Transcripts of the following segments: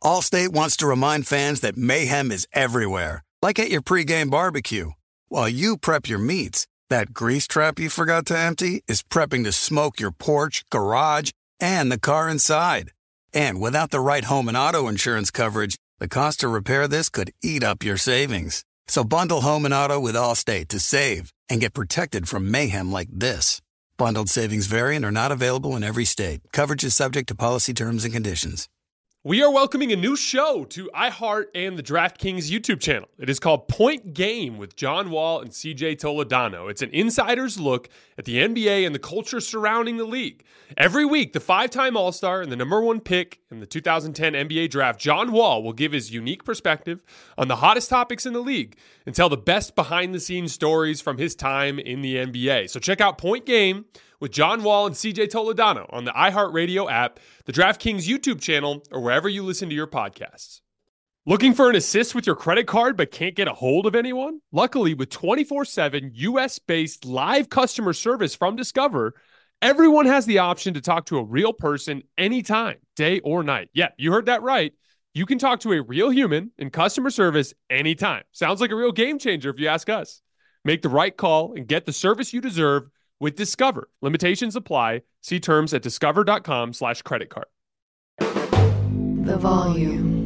Allstate wants to remind fans that mayhem is everywhere, like at your pregame barbecue. While you prep your meats, that grease trap you forgot to empty is prepping to smoke your porch, garage, and the car inside. And without the right home and auto insurance coverage, the cost to repair this could eat up your savings. So bundle home and auto with Allstate to save and get protected from mayhem like this. Bundled savings vary and are not available in every state. Coverage is subject to policy terms and conditions. We are welcoming a new show to iHeart and the DraftKings YouTube channel. It is called Point Game with John Wall and CJ Toledano. It's an insider's look at the NBA and the culture surrounding the league. Every week, the five-time All-Star and the number one pick in the 2010 NBA draft, John Wall, will give his unique perspective on the hottest topics in the league and tell the best behind-the-scenes stories from his time in the NBA. So check out Point Game with John Wall and CJ Toledano on the iHeartRadio app, the DraftKings YouTube channel, or wherever you listen to your podcasts. Looking for an assist with your credit card but can't get a hold of anyone? Luckily, with 24/7 US-based live customer service from Discover, everyone has the option to talk to a real person anytime, day or night. Yeah, you heard that right. You can talk to a real human in customer service anytime. Sounds like a real game changer if you ask us. Make the right call and get the service you deserve with Discover. Limitations apply. See terms at discover.com/creditcard. The volume.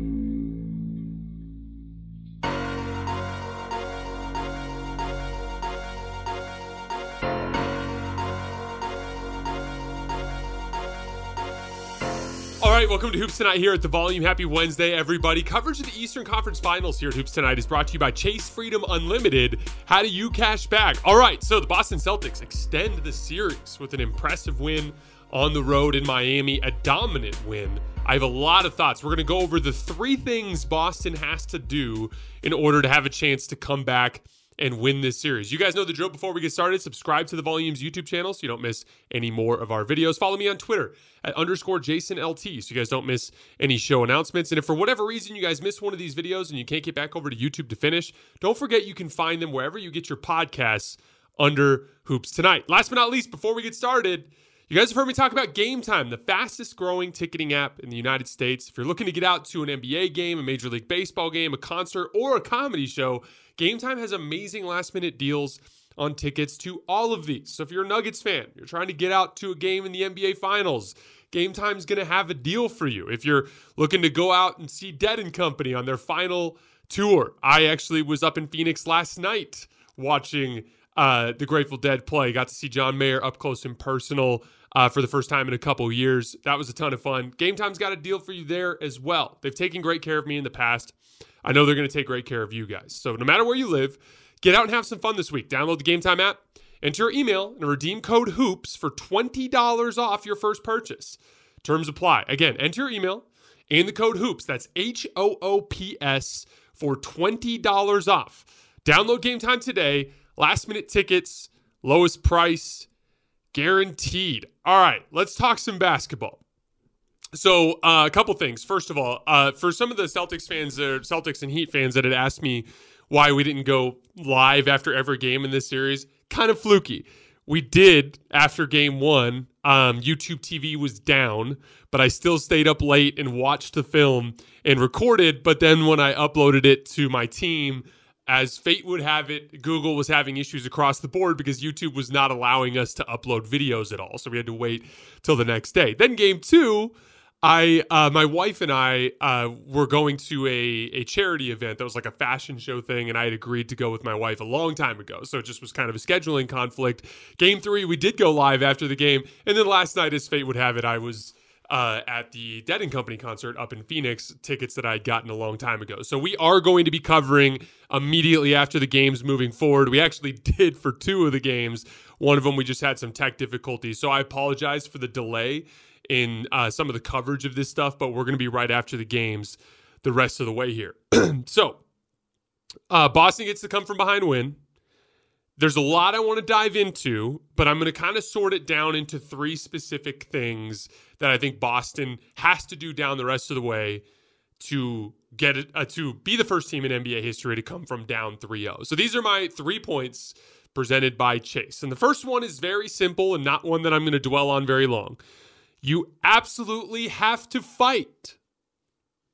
All right, welcome to Hoops Tonight here at The Volume. Happy Wednesday, everybody. Coverage of the Eastern Conference Finals here at Hoops Tonight is brought to you by Chase Freedom Unlimited. How do you cash back? All right, so the Boston Celtics extend the series with an impressive win on the road in Miami, a dominant win. I have a lot of thoughts. We're going to go over the three things Boston has to do in order to have a chance to come back and win this series. You guys know the drill. Before we get started, subscribe to the Volume's YouTube channel so you don't miss any more of our videos. Follow me on Twitter at _JasonLT so you guys don't miss any show announcements. And if for whatever reason you guys miss one of these videos and you can't get back over to YouTube to finish, don't forget you can find them wherever you get your podcasts under Hoops Tonight. Last but not least, before we get started, you guys have heard me talk about Game Time, the fastest growing ticketing app in the United States. If you're looking to get out to an NBA game, a Major League Baseball game, a concert, or a comedy show, Game Time has amazing last-minute deals on tickets to all of these. So if you're a Nuggets fan, you're trying to get out to a game in the NBA Finals, Game Time's going to have a deal for you. If you're looking to go out and see Dead & Company on their final tour, I actually was up in Phoenix last night watching the Grateful Dead play. Got to see John Mayer up close and personal for the first time in a couple years. That was a ton of fun. Game Time's got a deal for you there as well. They've taken great care of me in the past. I know they're going to take great care of you guys. So no matter where you live, get out and have some fun this week. Download the Game Time app, enter your email, and redeem code HOOPS for $20 off your first purchase. Terms apply. Again, enter your email and the code HOOPS. That's HOOPS for $20 off. Download Game Time today. Last minute tickets, lowest price, guaranteed. All right, let's talk some basketball. So a couple things. First of all, for some of the Celtics fans, Celtics and Heat fans that had asked me why we didn't go live after every game in this series, kind of fluky. We did after game one. YouTube TV was down, but I still stayed up late and watched the film and recorded. But then when I uploaded it to my team, as fate would have it, Google was having issues across the board because YouTube was not allowing us to upload videos at all. So we had to wait till the next day. Then game two, my wife and I were going to a charity event that was like a fashion show thing, and I had agreed to go with my wife a long time ago. So it just was kind of a scheduling conflict. Game three, we did go live after the game. And then last night, as fate would have it, I was at the Dead & Company concert up in Phoenix, tickets that I had gotten a long time ago. So we are going to be covering immediately after the games moving forward. We actually did for two of the games. One of them, we just had some tech difficulties. So I apologize for the delay in some of the coverage of this stuff, but we're going to be right after the games the rest of the way here. So Boston gets to come from behind win. There's a lot I want to dive into, but I'm going to kind of sort it down into three specific things that I think Boston has to do down the rest of the way to get it, to be the first team in NBA history to come from down 3-0. So these are my 3 points presented by Chase. And the first one is very simple and not one that I'm going to dwell on very long. You absolutely have to fight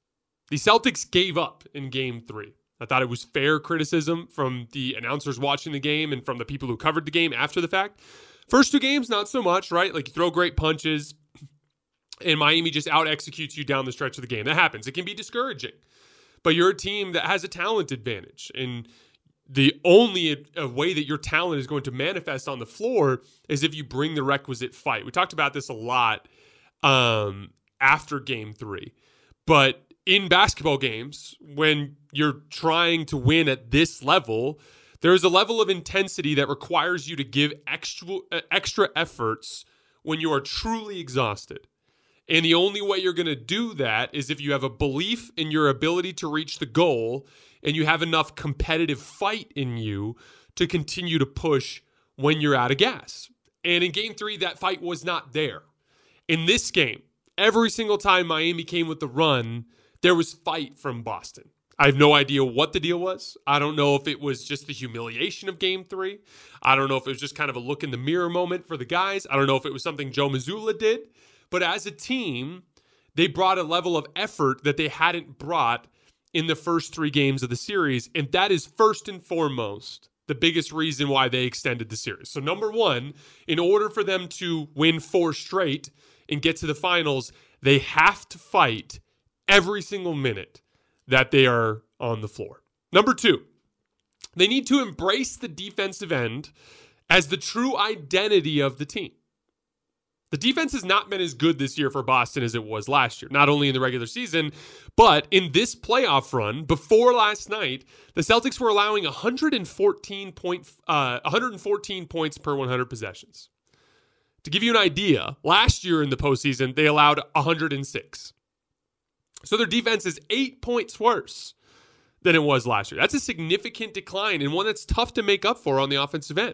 The Celtics gave up in game 3. I thought it was fair criticism from the announcers watching the game and from the people who covered the game after the fact. First 2 games, not so much, right? Like, you throw great punches and Miami just out-executes you down the stretch of the game. That happens. It can be discouraging. But you're a team that has a talent advantage. And the only way that your talent is going to manifest on the floor is if you bring the requisite fight. We talked about this a lot after game 3. But in basketball games, when you're trying to win at this level, there's a level of intensity that requires you to give extra efforts when you are truly exhausted. And the only way you're going to do that is if you have a belief in your ability to reach the goal and you have enough competitive fight in you to continue to push when you're out of gas. And in game 3, that fight was not there. In this game, every single time Miami came with the run, there was fight from Boston. I have no idea what the deal was. I don't know if it was just the humiliation of game 3. I don't know if it was just kind of a look in the mirror moment for the guys. I don't know if it was something Joe Mazzulla did. But as a team, they brought a level of effort that they hadn't brought in the first 3 games of the series. And that is first and foremost the biggest reason why they extended the series. So number 1, in order for them to win 4 straight and get to the finals, they have to fight every single minute that they are on the floor. Number 2, they need to embrace the defensive end as the true identity of the team. The defense has not been as good this year for Boston as it was last year, not only in the regular season, but in this playoff run before last night, the Celtics were allowing 114 points per 100 possessions. To give you an idea, last year in the postseason, they allowed 106. So their defense is 8 points worse than it was last year. That's a significant decline and one that's tough to make up for on the offensive end.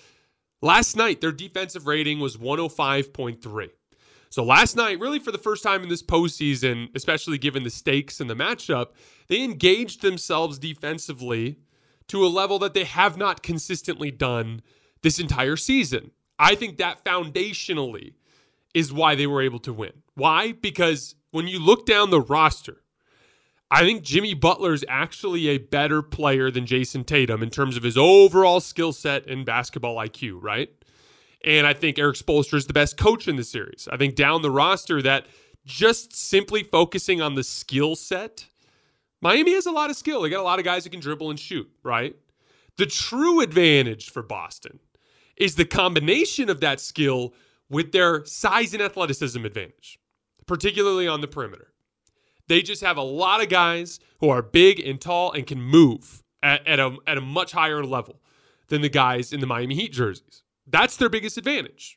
Last night, their defensive rating was 105.3. So last night, really for the first time in this postseason, especially given the stakes and the matchup, they engaged themselves defensively to a level that they have not consistently done this entire season. I think that foundationally is why they were able to win. Why? Because when you look down the roster, I think Jimmy Butler is actually a better player than Jason Tatum in terms of his overall skill set and basketball IQ, right? And I think Eric Spoelstra is the best coach in the series. I think down the roster that just simply focusing on the skill set, Miami has a lot of skill. They got a lot of guys who can dribble and shoot, right? The true advantage for Boston is the combination of that skill with their size and athleticism advantage, particularly on the perimeter. They just have a lot of guys who are big and tall and can move at a much higher level than the guys in the Miami Heat jerseys. That's their biggest advantage.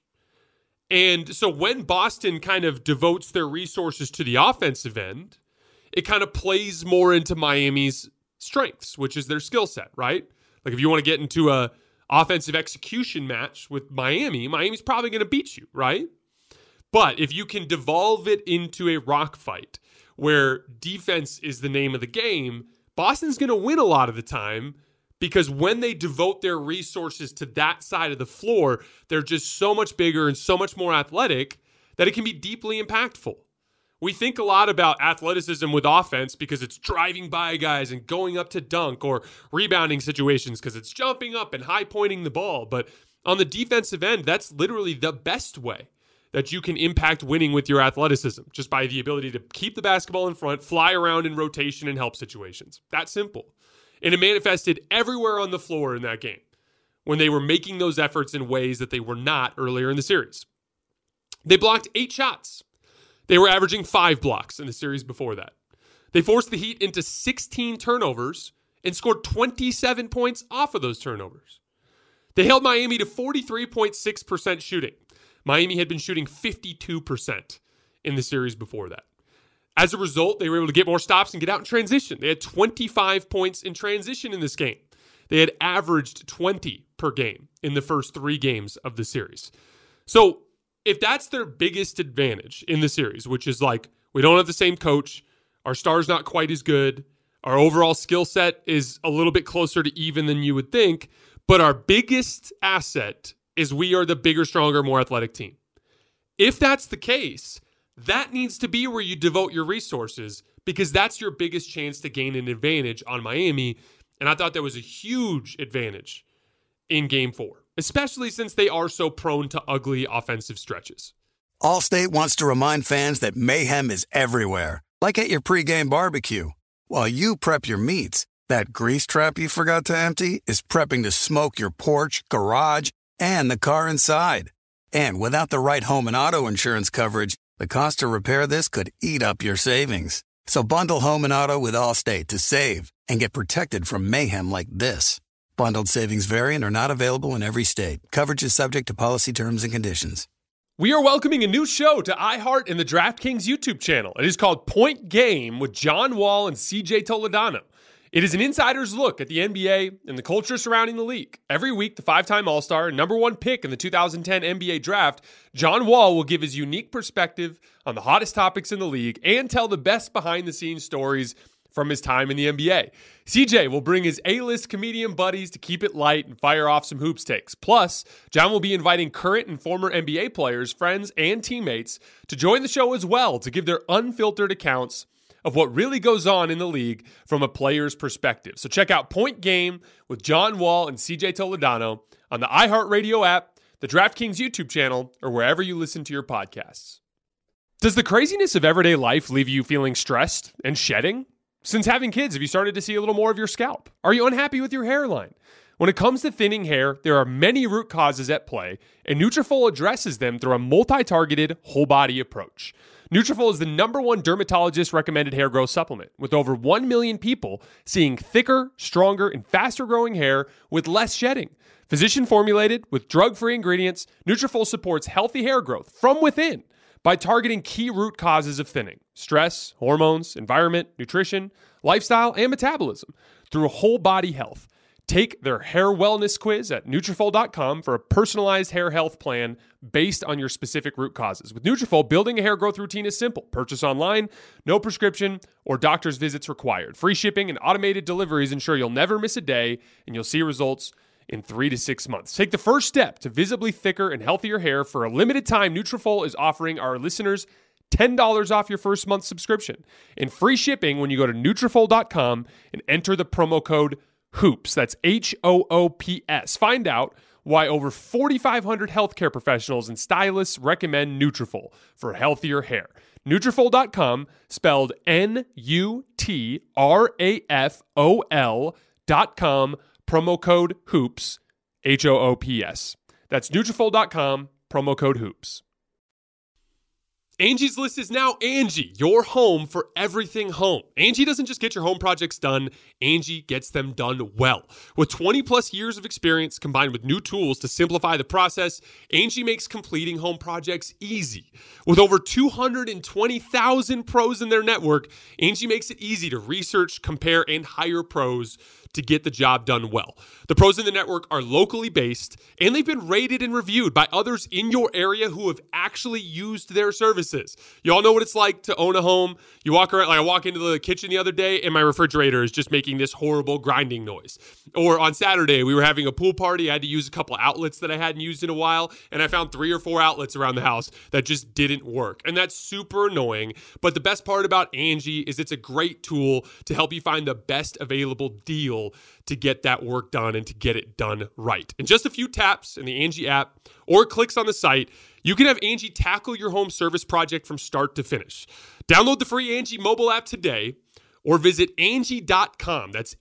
And so when Boston kind of devotes their resources to the offensive end, it kind of plays more into Miami's strengths, which is their skill set, right? Like if you want to get into a offensive execution match with Miami, Miami's probably going to beat you, right? But if you can devolve it into a rock fight, where defense is the name of the game, Boston's going to win a lot of the time because when they devote their resources to that side of the floor, they're just so much bigger and so much more athletic that it can be deeply impactful. We think a lot about athleticism with offense because it's driving by guys and going up to dunk, or rebounding situations because it's jumping up and high pointing the ball. But on the defensive end, that's literally the best way that you can impact winning with your athleticism, just by the ability to keep the basketball in front, fly around in rotation, and help situations. That simple. And it manifested everywhere on the floor in that game when they were making those efforts in ways that they were not earlier in the series. They blocked 8 shots. They were averaging 5 blocks in the series before that. They forced the Heat into 16 turnovers and scored 27 points off of those turnovers. They held Miami to 43.6% shooting. Miami had been shooting 52% in the series before that. As a result, they were able to get more stops and get out in transition. They had 25 points in transition in this game. They had averaged 20 per game in the first 3 games of the series. So if that's their biggest advantage in the series, which is like, we don't have the same coach, our star's not quite as good, our overall skill set is a little bit closer to even than you would think, but our biggest asset is we are the bigger, stronger, more athletic team. If that's the case, that needs to be where you devote your resources, because that's your biggest chance to gain an advantage on Miami. And I thought that was a huge advantage in Game 4, especially since they are so prone to ugly offensive stretches. Allstate wants to remind fans that mayhem is everywhere, like at your pregame barbecue. While you prep your meats, that grease trap you forgot to empty is prepping to smoke your porch, garage, and the car inside. And without the right home and auto insurance coverage, the cost to repair this could eat up your savings. So bundle home and auto with Allstate to save and get protected from mayhem like this. Bundled savings vary and are not available in every state. Coverage is subject to policy terms and conditions. We are welcoming a new show to iHeart and the DraftKings YouTube channel. It is called Point Game with John Wall and CJ Toledano. It is an insider's look at the NBA and the culture surrounding the league. Every week, the five-time All-Star and number one pick in the 2010 NBA Draft, John Wall will give his unique perspective on the hottest topics in the league and tell the best behind-the-scenes stories from his time in the NBA. CJ will bring his A-list comedian buddies to keep it light and fire off some hoops takes. Plus, John will be inviting current and former NBA players, friends, and teammates to join the show as well to give their unfiltered accounts of what really goes on in the league from a player's perspective. So check out Point Game with John Wall and CJ Toledano on the iHeartRadio app, the DraftKings YouTube channel, or wherever you listen to your podcasts. Does the craziness of everyday life leave you feeling stressed and shedding? Since having kids, have you started to see a little more of your scalp? Are you unhappy with your hairline? When it comes to thinning hair, there are many root causes at play, and Nutrafol addresses them through a multi-targeted, whole-body approach. Nutrafol is the #1 dermatologist-recommended hair growth supplement, with over 1 million people seeing thicker, stronger, and faster-growing hair with less shedding. Physician-formulated with drug-free ingredients, Nutrafol supports healthy hair growth from within by targeting key root causes of thinning: stress, hormones, environment, nutrition, lifestyle, and metabolism through whole-body health. Take their hair wellness quiz at Nutrafol.com for a personalized hair health plan based on your specific root causes. With Nutrafol, building a hair growth routine is simple. Purchase online, no prescription or doctor's visits required. Free shipping and automated deliveries ensure you'll never miss a day, and you'll see results in 3 to 6 months. Take the first step to visibly thicker and healthier hair. For a limited time, Nutrafol is offering our listeners $10 off your first month subscription and free shipping when you go to Nutrafol.com and enter the promo code HOOPS. That's HOOPS. Find out why over 4,500 healthcare professionals and stylists recommend Nutrafol for healthier hair. Nutrafol.com, spelled Nutrafol.com, promo code HOOPS, HOOPS. That's Nutrafol.com, promo code HOOPS. Angie's List is now Angie, your home for everything home. Angie doesn't just get your home projects done, Angie gets them done well. With 20 plus years of experience combined with new tools to simplify the process, Angie makes completing home projects easy. With over 220,000 pros in their network, Angie makes it easy to research, compare, and hire pros to get the job done well. The pros in the network are locally based, and they've been rated and reviewed by others in your area who have actually used their services. You all know what it's like to own a home. You walk around, like I walk into the kitchen the other day, and my refrigerator is just making this horrible grinding noise. Or on Saturday, we were having a pool party. I had to use a couple outlets that I hadn't used in a while, and I found 3 or 4 outlets around the house that just didn't work. And that's super annoying. But the best part about Angie is it's a great tool to help you find the best available deal to get that work done and to get it done right. In just a few taps in the Angie app or clicks on the site, you can have Angie tackle your home service project from start to finish. Download the free Angie mobile app today or visit Angie.com. That's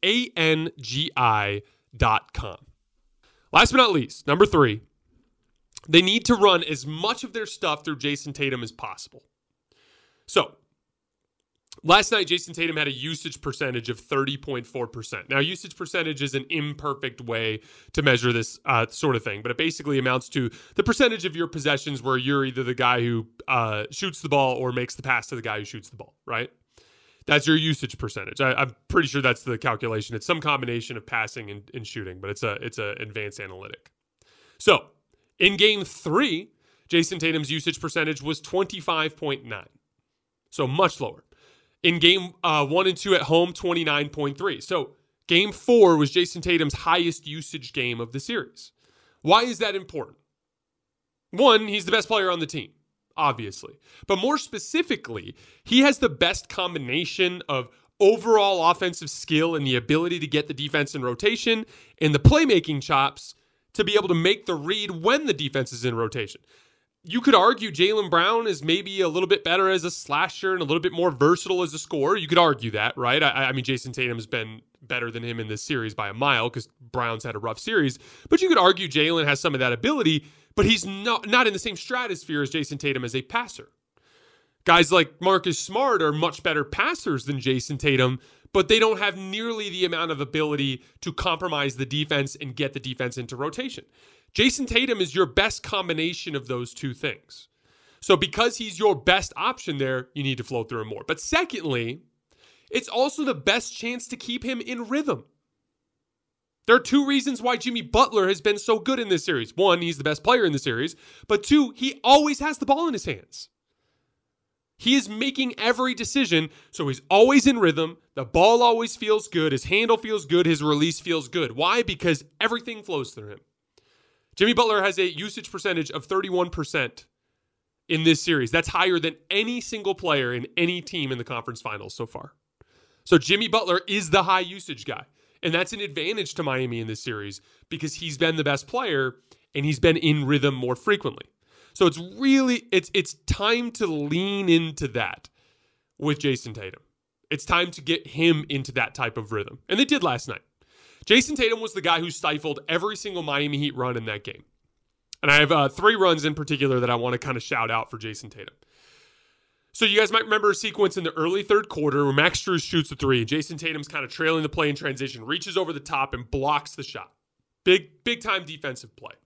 ANGI.com. Last but not least, number 3, they need to run as much of their stuff through Jason Tatum as possible. So, last night, Jason Tatum had a usage percentage of 30.4%. Now, usage percentage is an imperfect way to measure this sort of thing, but it basically amounts to the percentage of your possessions where you're either the guy who shoots the ball or makes the pass to the guy who shoots the ball, right? That's your usage percentage. I'm pretty sure that's the calculation. It's some combination of passing and shooting, but it's a advanced analytic. So, in Game 3, Jason Tatum's usage percentage was 25.9, so much lower. In Game 1 and 2 at home, 29.3. So Game 4 was Jason Tatum's highest usage game of the series. Why is that important? One, he's the best player on the team. obviously. But more specifically, he has the best combination of overall offensive skill and the ability to get the defense in rotation and the playmaking chops to be able to make the read when the defense is in rotation. You could argue Jaylen Brown is maybe a little bit better as a slasher and a little bit more versatile as a scorer. You could argue that, right? I mean, Jason Tatum's been better than him in this series by a mile because Brown's had a rough series. But you could argue Jaylen has some of that ability, but he's not in the same stratosphere as Jason Tatum as a passer. Guys like Marcus Smart are much better passers than Jason Tatum, but they don't have nearly the amount of ability to compromise the defense and get the defense into rotation. Jason Tatum is your best combination of those two things. So because he's your best option there, you need to flow through him more. But secondly, it's also the best chance to keep him in rhythm. There are two reasons why Jimmy Butler has been so good in this series. One, he's the best player in the series. But two, he always has the ball in his hands. He is making every decision, so he's always in rhythm. The ball always feels good. His handle feels good. His release feels good. Why? Because everything flows through him. Jimmy Butler has a usage percentage of 31% in this series. That's higher than any single player in any team in the conference finals so far. So Jimmy Butler is the high usage guy. And that's an advantage to Miami in this series because he's been the best player and he's been in rhythm more frequently. So it's time to lean into that with Jason Tatum. It's time to get him into that type of rhythm. And they did last night. Jason Tatum was the guy who stifled every single Miami Heat run in that game. And I have 3 runs in particular that I want to kind of shout out for Jason Tatum. So you guys might remember a sequence in the early third quarter where Max Strus shoots a 3. Jason Tatum's kind of trailing the play in transition, reaches over the top and blocks the shot. Big time defensive play.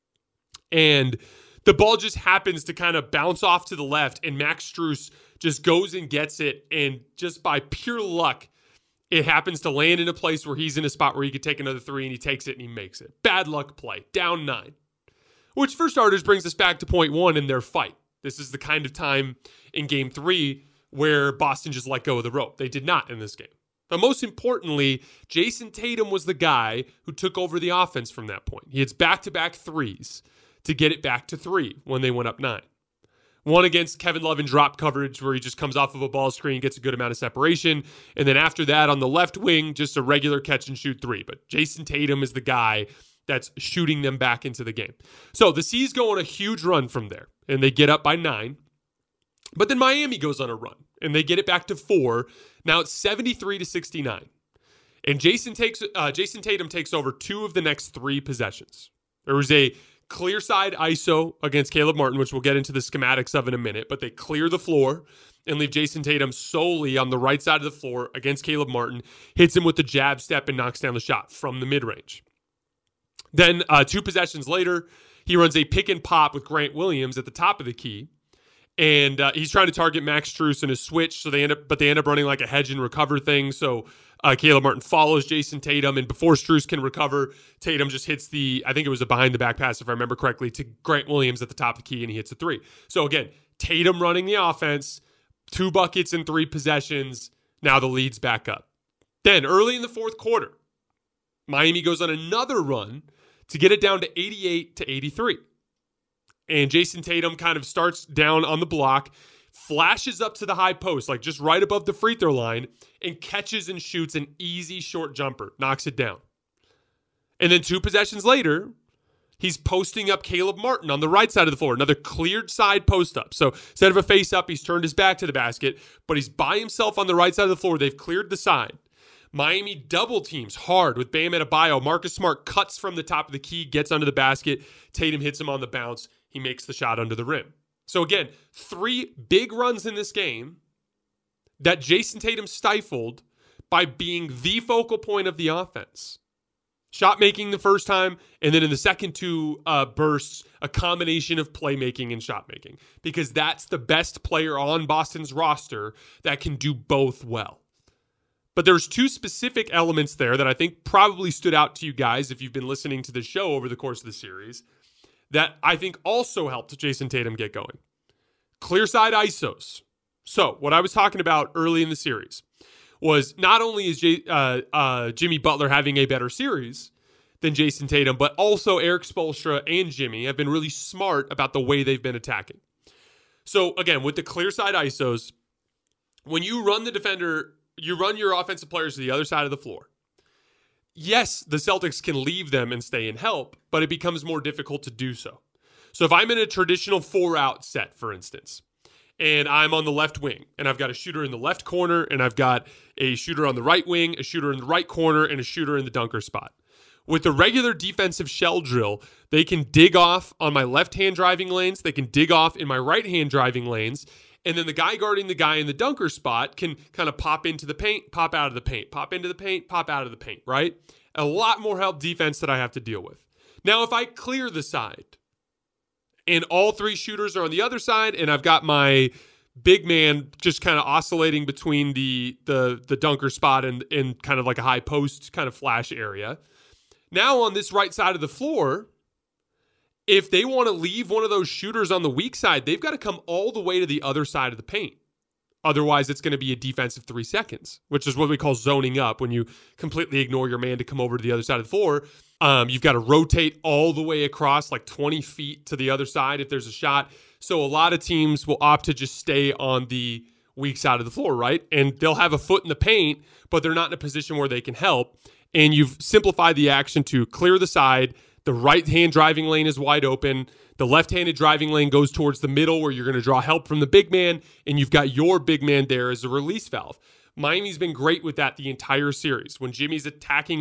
And the ball just happens to kind of bounce off to the left, and Max Strus just goes and gets it, and just by pure luck, it happens to land in a place where he's in a spot where he could take another 3, and he takes it and he makes it. Bad luck play, down 9. Which, for starters, brings us back to point 1 in their fight. This is the kind of time in Game 3 where Boston just let go of the rope. They did not in this game. But most importantly, Jason Tatum was the guy who took over the offense from that point. He hits back-to-back 3s to get it back to 3 when they went up 9. One against Kevin Love in drop coverage where he just comes off of a ball screen, gets a good amount of separation. And then after that, on the left wing, just a regular catch and shoot 3. But Jason Tatum is the guy that's shooting them back into the game. So the C's go on a huge run from there, and they get up by 9. But then Miami goes on a run, and they get it back to 4. Now it's 73-69. And Jason Tatum takes over 2 of the next 3 possessions. There was a clear side ISO against Caleb Martin, which we'll get into the schematics of in a minute, but they clear the floor and leave Jason Tatum solely on the right side of the floor against Caleb Martin, hits him with the jab step and knocks down the shot from the mid-range. Then 2 possessions later, he runs a pick and pop with Grant Williams at the top of the key, and he's trying to target Max Strus in a switch, so they end up running like a hedge and recover thing, so Caleb Martin follows Jason Tatum, and before Strus can recover, Tatum just hits I think it was a behind-the-back pass, if I remember correctly, to Grant Williams at the top of the key, and he hits a 3. So again, Tatum running the offense, 2 buckets in 3 possessions, now the lead's back up. Then, early in the fourth quarter, Miami goes on another run to get it down to 88-83. And Jason Tatum kind of starts down on the block, flashes up to the high post, like just right above the free throw line, and catches and shoots an easy short jumper, knocks it down. And then 2 possessions later, he's posting up Caleb Martin on the right side of the floor, another cleared side post up. So instead of a face up, he's turned his back to the basket, but he's by himself on the right side of the floor. They've cleared the side. Miami double teams hard with Bam Adebayo. Marcus Smart cuts from the top of the key, gets under the basket. Tatum hits him on the bounce. He makes the shot under the rim. So again, 3 big runs in this game that Jason Tatum stifled by being the focal point of the offense. Shot making the first time, and then in the second 2 bursts, a combination of playmaking and shot making. Because that's the best player on Boston's roster that can do both well. But there's 2 specific elements there that I think probably stood out to you guys if you've been listening to the show over the course of the series that I think also helped Jason Tatum get going. Clear side ISOs. So what I was talking about early in the series was not only is Jimmy Butler having a better series than Jason Tatum, but also Erik Spoelstra and Jimmy have been really smart about the way they've been attacking. So again, with the clear side ISOs, when you run the defender, you run your offensive players to the other side of the floor. Yes, the Celtics can leave them and stay and help, but it becomes more difficult to do so. So if I'm in a traditional 4-out set, for instance, and I'm on the left wing, and I've got a shooter in the left corner, and I've got a shooter on the right wing, a shooter in the right corner, and a shooter in the dunker spot. With the regular defensive shell drill, they can dig off on my left-hand driving lanes, they can dig off in my right-hand driving lanes, and then the guy guarding the guy in the dunker spot can kind of pop into the paint, pop out of the paint, pop into the paint, pop out of the paint, right? A lot more help defense that I have to deal with. Now, if I clear the side, and all three shooters are on the other side, and I've got my big man just kind of oscillating between the dunker spot and kind of like a high post kind of flash area. Now on this right side of the floor, if they want to leave one of those shooters on the weak side, they've got to come all the way to the other side of the paint. Otherwise, it's going to be a defensive 3 seconds, which is what we call zoning up, when you completely ignore your man to come over to the other side of the floor. You've got to rotate all the way across like 20 feet to the other side if there's a shot. So a lot of teams will opt to just stay on the weak side of the floor, right? And they'll have a foot in the paint, but they're not in a position where they can help. And you've simplified the action to clear the side. The right-hand driving lane is wide open. The left-handed driving lane goes towards the middle where you're going to draw help from the big man, and you've got your big man there as a release valve. Miami's been great with that the entire series. When Jimmy's attacking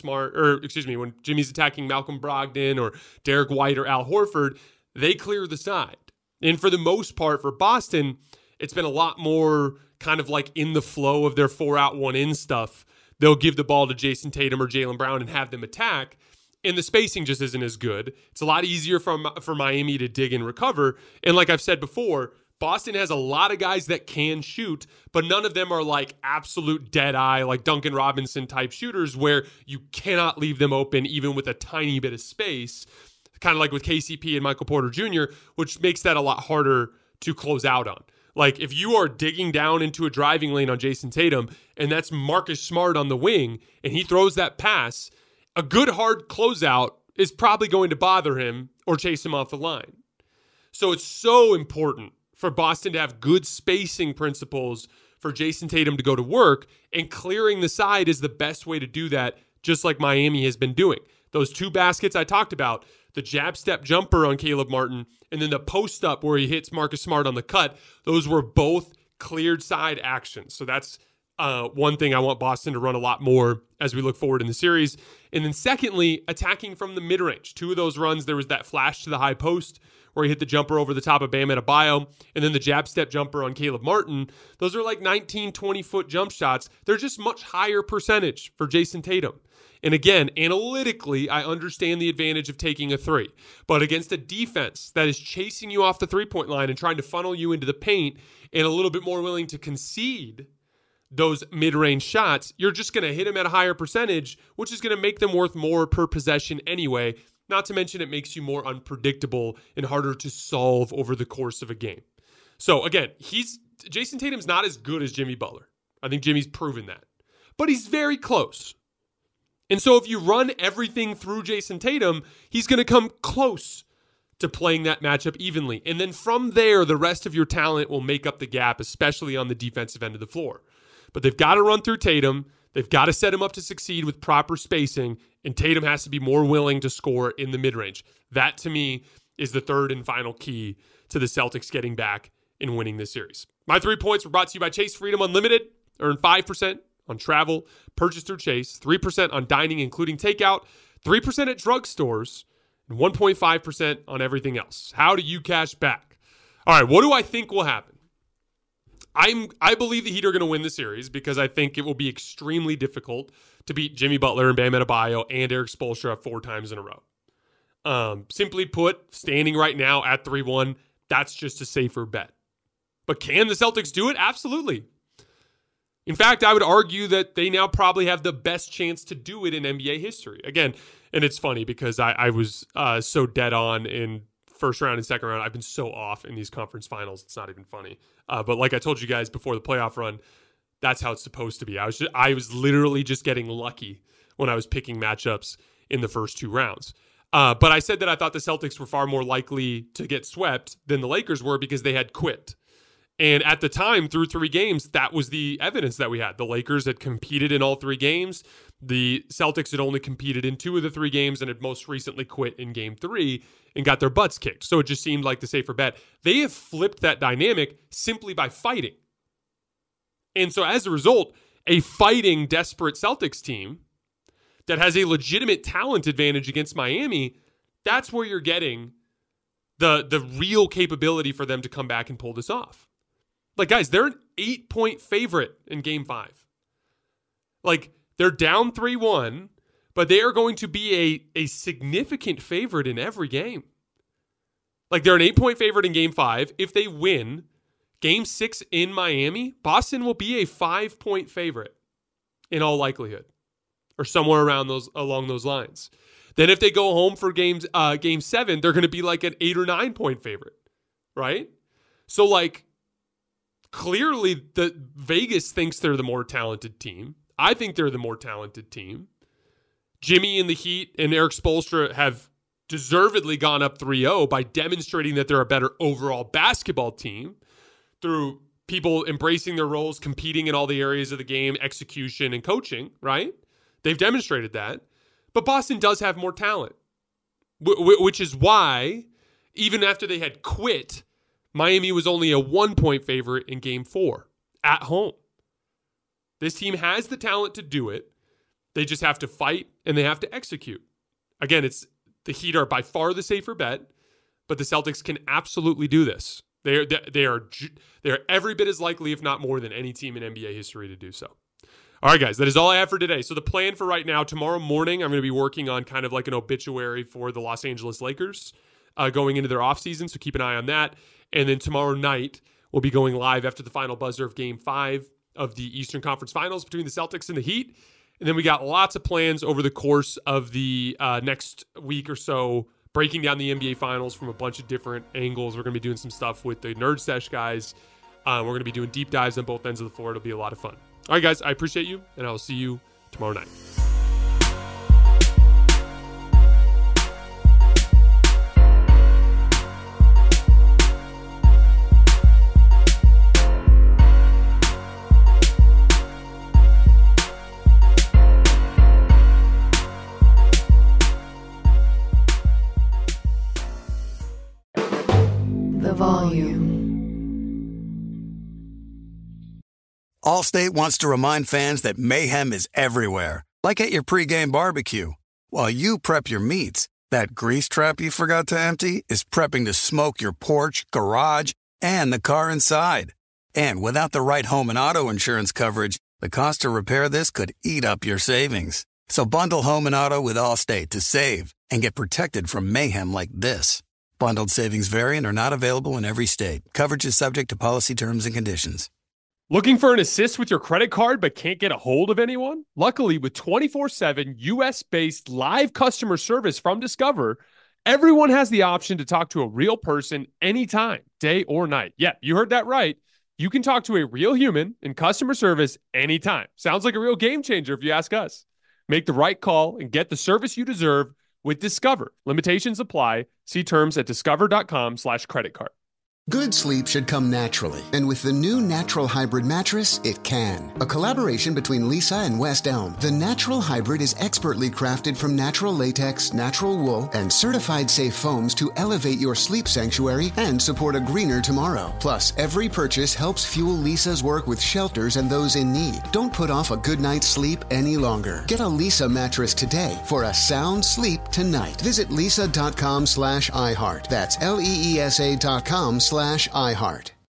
when Jimmy's attacking Malcolm Brogdon or Derek White or Al Horford, they clear the side. And for the most part for Boston, it's been a lot more kind of like in the flow of their 4-out, 1-in stuff. They'll give the ball to Jason Tatum or Jaylen Brown and have them attack. And the spacing just isn't as good. It's a lot easier for Miami to dig and recover. And like I've said before, Boston has a lot of guys that can shoot, but none of them are like absolute dead eye, like Duncan Robinson type shooters where you cannot leave them open even with a tiny bit of space, kind of like with KCP and Michael Porter Jr., which makes that a lot harder to close out on. Like if you are digging down into a driving lane on Jason Tatum and that's Marcus Smart on the wing and he throws that pass, a good hard closeout is probably going to bother him or chase him off the line. So it's so important for Boston to have good spacing principles for Jason Tatum to go to work, and clearing the side is the best way to do that, just like Miami has been doing. Those 2 baskets I talked about, the jab step jumper on Caleb Martin, and then the post up where he hits Marcus Smart on the cut, those were both cleared side actions. So that's one thing I want Boston to run a lot more as we look forward in the series. And then secondly, attacking from the mid-range. 2 of those runs, there was that flash to the high post where he hit the jumper over the top of Bam Adebayo, and then the jab step jumper on Caleb Martin. Those are like 19, 20-foot jump shots. They're just much higher percentage for Jason Tatum. And again, analytically, I understand the advantage of taking a 3. But against a defense that is chasing you off the three-point line and trying to funnel you into the paint and a little bit more willing to concede those mid-range shots, you're just going to hit them at a higher percentage, which is going to make them worth more per possession anyway. Not to mention it makes you more unpredictable and harder to solve over the course of a game. So again, Jason Tatum's not as good as Jimmy Butler. I think Jimmy's proven that. But he's very close. And so if you run everything through Jason Tatum, he's going to come close to playing that matchup evenly. And then from there, the rest of your talent will make up the gap, especially on the defensive end of the floor. But they've got to run through Tatum. They've got to set him up to succeed with proper spacing, and Tatum has to be more willing to score in the mid-range. That, to me, is the third and final key to the Celtics getting back and winning this series. My 3 points were brought to you by Chase Freedom Unlimited. Earn 5% on travel purchased through Chase, 3% on dining, including takeout, 3% at drugstores, and 1.5% on everything else. How do you cash back? All right, what do I think will happen? I believe the Heat are going to win the series because I think it will be extremely difficult to beat Jimmy Butler and Bam Adebayo and Erik Spoelstra 4 times in a row. Simply put, standing right now at 3-1, that's just a safer bet. But can the Celtics do it? Absolutely. In fact, I would argue that they now probably have the best chance to do it in NBA history. Again, and it's funny because I was so dead on in first round and second round. I've been so off in these conference finals. It's not even funny. But like I told you guys before the playoff run, that's how it's supposed to be. I was literally just getting lucky when I was picking matchups in the first 2 rounds. But I said that I thought the Celtics were far more likely to get swept than the Lakers were because they had quit. And at the time, through 3 games, that was the evidence that we had. The Lakers had competed in all 3 games. The Celtics had only competed in 2 of the 3 games and had most recently quit in game 3 and got their butts kicked. So it just seemed like the safer bet. They have flipped that dynamic simply by fighting. And so as a result, a fighting, desperate Celtics team that has a legitimate talent advantage against Miami, that's where you're getting the real capability for them to come back and pull this off. Like, guys, they're an 8-point favorite in game 5. Like, they're down 3-1, but they are going to be a significant favorite in every game. Like, they're an 8-point favorite in game 5. If they win game 6 in Miami, Boston will be a 5-point favorite in all likelihood, or somewhere around along those lines. Then if they go home for game 7, they're going to be like an 8 or 9 point favorite, right? So, like, clearly the Vegas thinks they're the more talented team. I think they're the more talented team. Jimmy and the Heat and Eric Spoelstra have deservedly gone up 3-0 by demonstrating that they're a better overall basketball team through people embracing their roles, competing in all the areas of the game, execution, and coaching, right? They've demonstrated that. But Boston does have more talent, which is why, even after they had quit, Miami was only a 1-point favorite in game 4 at home. This team has the talent to do it. They just have to fight and they have to execute. Again, the Heat are by far the safer bet, but the Celtics can absolutely do this. They are every bit as likely, if not more, than any team in NBA history to do so. All right, guys, that is all I have for today. So the plan for right now, tomorrow morning, I'm going to be working on kind of like an obituary for the Los Angeles Lakers going into their offseason, so keep an eye on that. And then tomorrow night, we'll be going live after the final buzzer of Game 5 of the Eastern Conference Finals between the Celtics and the Heat. And then we got lots of plans over the course of the next week or so, breaking down the NBA Finals from a bunch of different angles. We're going to be doing some stuff with the Nerd Sesh guys. We're going to be doing deep dives on both ends of the floor. It'll be a lot of fun. All right, guys, I appreciate you, and I'll see you tomorrow night. The Volume. Allstate wants to remind fans that mayhem is everywhere, like at your pregame barbecue. While you prep your meats, that grease trap you forgot to empty is prepping to smoke your porch, garage, and the car inside. And without the right home and auto insurance coverage, the cost to repair this could eat up your savings. So bundle home and auto with Allstate to save and get protected from mayhem like this. Bundled savings vary and are not available in every state. Coverage is subject to policy terms and conditions. Looking for an assist with your credit card but can't get a hold of anyone? Luckily, with 24/7 U.S.-based live customer service from Discover, everyone has the option to talk to a real person anytime, day or night. Yeah, you heard that right. You can talk to a real human in customer service anytime. Sounds like a real game changer if you ask us. Make the right call and get the service you deserve with Discover. Limitations apply. See terms at discover.com/creditcard. Good sleep should come naturally, and with the new Natural Hybrid mattress, it can. A collaboration between Lisa and West Elm, the Natural Hybrid is expertly crafted from natural latex, natural wool, and certified safe foams to elevate your sleep sanctuary and support a greener tomorrow. Plus, every purchase helps fuel Lisa's work with shelters and those in need. Don't put off a good night's sleep any longer. Get a Lisa mattress today for a sound sleep tonight. Visit lisa.com/iHeart. That's LEESA.com/iHeart.